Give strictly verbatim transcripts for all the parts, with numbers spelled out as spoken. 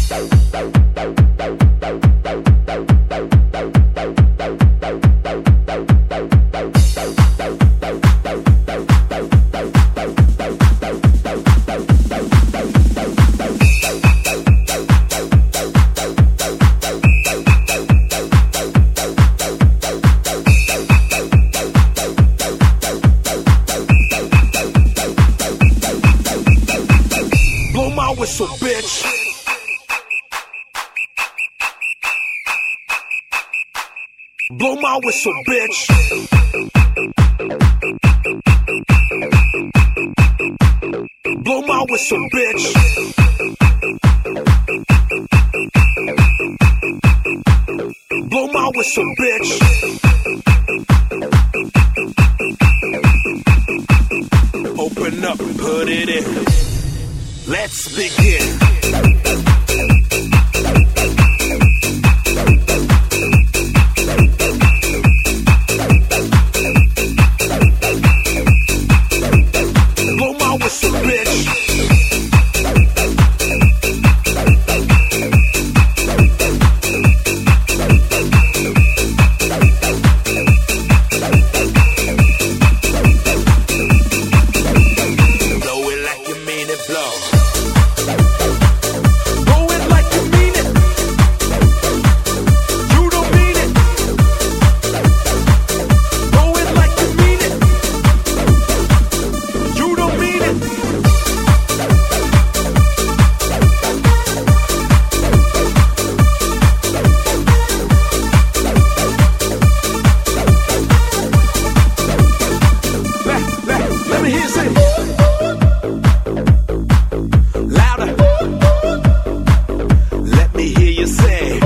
whistle, bitch. Blow my whistle, bitch. Blow my whistle, bitch. Blow my whistle, bitch. Open up and put it in. Let's begin. Blow my whistle, bitch. Blow it like you mean it, blow. Blow it like you mean it. You don't mean it. Blow it like you mean it. You don't mean it. Let, let, let me hear you say louder. Let me hear you say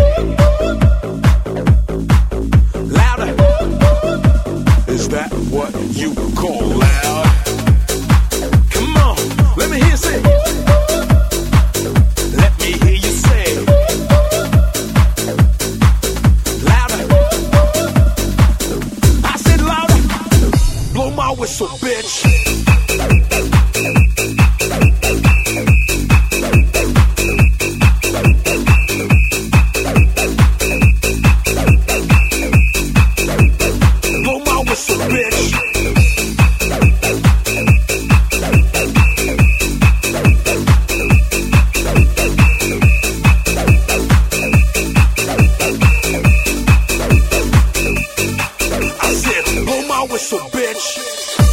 louder. Is that what you call loud? Come on, let me hear you say. Let me hear you say louder. I said louder. Blow my whistle, bitch. Blow my whistle, bitch. I said, blow my whistle, bitch.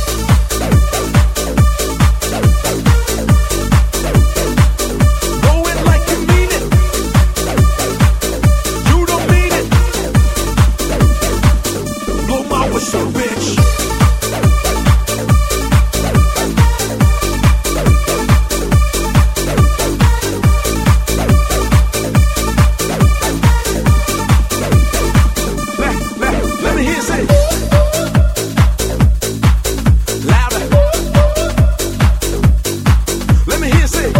Blow it like you mean it. You don't mean it. Blow my whistle, bitch. Let, let, let me hear you say louder. Let me hear you say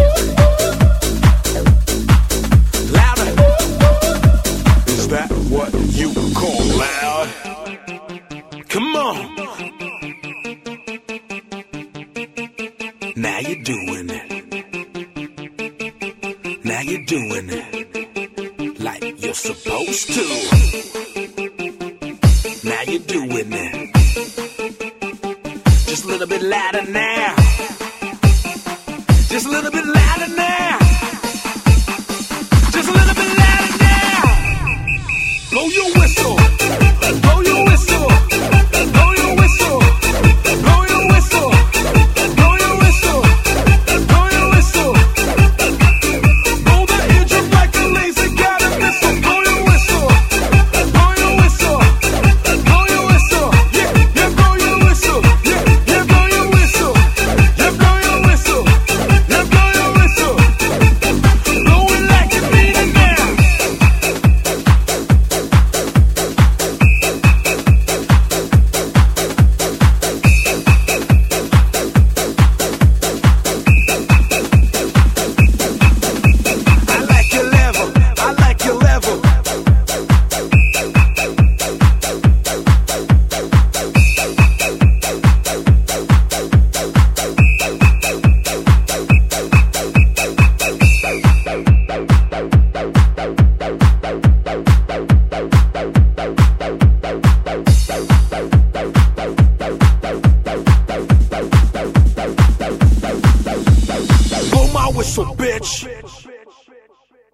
louder. Is that what you call loud? Come on. Now you're doing it. Now you're doing it like you're supposed to. Now you're doing it. Just a little bit louder now. Just a little bit louder now. Just a little bit louder now. Blow your whistle. Blow your whistle. Blow your whistle. Blow your whistle. Blow your whistle. Blow your whistle. Blow the eardrum like a laser got a missile. Blow your whistle. Blow your whistle. Blow your whistle. Yeah, yeah, blow your whistle. Yeah, yeah, blow your whistle. Yeah, blow your whistle. Yeah, blow your whistle. Blow it like you mean it now. I like your level. I like your level. Bye. Blow my whistle, bitch.